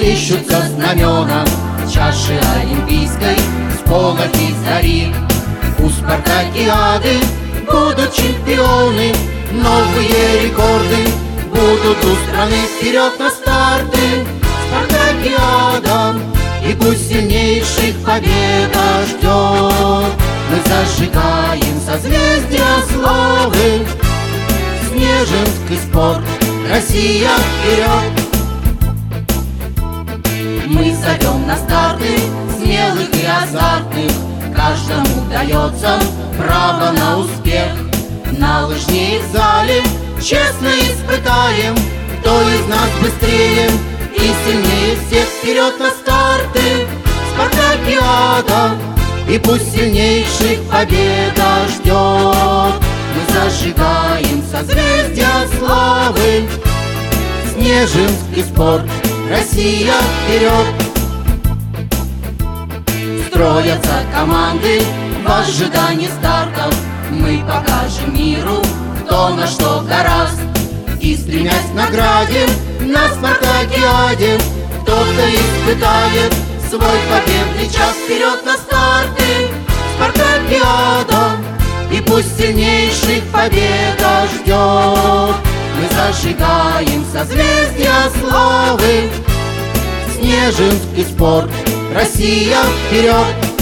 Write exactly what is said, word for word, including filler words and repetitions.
плещутся знамена чаши олимпийской с полохи зари. У спартакиады будут чемпионы, новые рекорды будут у страны. Вперед на старты, спартакиада, и пусть сильнейших победа ждет. Мы зажигаем созвездия славы, снежинский спорт, Россия вперед! Мы зовем на старты смелых и азартных, каждому дается право на успех. На лыжне и в зале честно испытаем, кто из нас быстрее и сильнее всех. Вперед на старты, спартакиада, и пусть сильнейших победа ждет. Мы зажигаем созвездия славы, снежинский спорт, Россия вперед! Строятся команды в ожидании стартов. Мы покажем миру, кто на что гораст. И стремясь к награде на спартакиаде, кто-то испытает свой победный час. Вперед на старты, спартакиада, и пусть сильнейших победа ждет. Мы зажигаем созвездия славы, снежинский спорт, Россия вперед!